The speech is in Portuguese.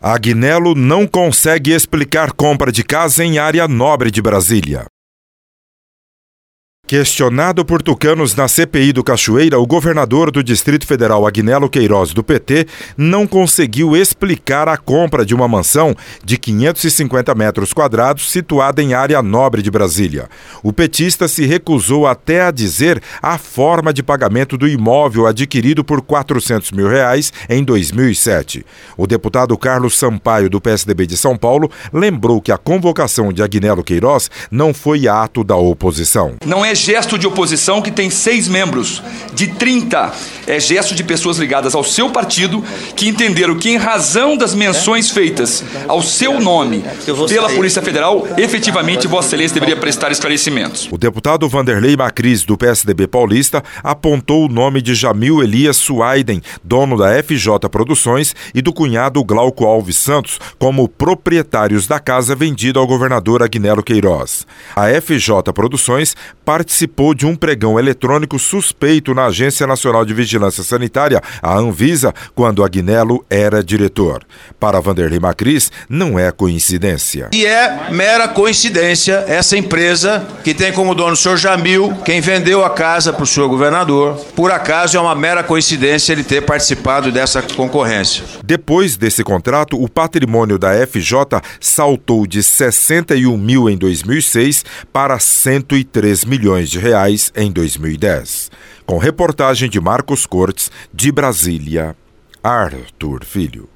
Agnello não consegue explicar compra de casa em área nobre de Brasília. Questionado por tucanos na CPI do Cachoeira, o governador do Distrito Federal, Agnello Queiroz, do PT, não conseguiu explicar a compra de uma mansão de 550 metros quadrados situada em área nobre de Brasília. O petista se recusou até a dizer a forma de pagamento do imóvel adquirido por R$400 mil em 2007. O deputado Carlos Sampaio, do PSDB de São Paulo, lembrou que a convocação de Agnello Queiroz não foi ato da oposição. Não é gesto de oposição que tem 6 membros de 30. É gesto de pessoas ligadas ao seu partido que entenderam que, em razão das menções feitas ao seu nome pela Polícia Federal, efetivamente Vossa Excelência deveria prestar esclarecimentos. O deputado Vanderlei Macris, do PSDB paulista, apontou o nome de Jamil Elias Suaiden, dono da FJ Produções, e do cunhado Glauco Alves Santos, como proprietários da casa vendida ao governador Agnello Queiroz. A FJ Produções participou de um pregão eletrônico suspeito na Agência Nacional de Vigilância Sanitária, a Anvisa, quando Agnello era diretor. Para Vanderlei Macris, não é coincidência. E é mera coincidência essa empresa que tem como dono o senhor Jamil, quem vendeu a casa para o senhor governador. Por acaso é uma mera coincidência ele ter participado dessa concorrência. Depois desse contrato, o patrimônio da FJ saltou de 61 mil em 2006 para 103 milhões de reais em 2010. Com reportagem de Marcos Cortes, de Brasília, Arthur Filho.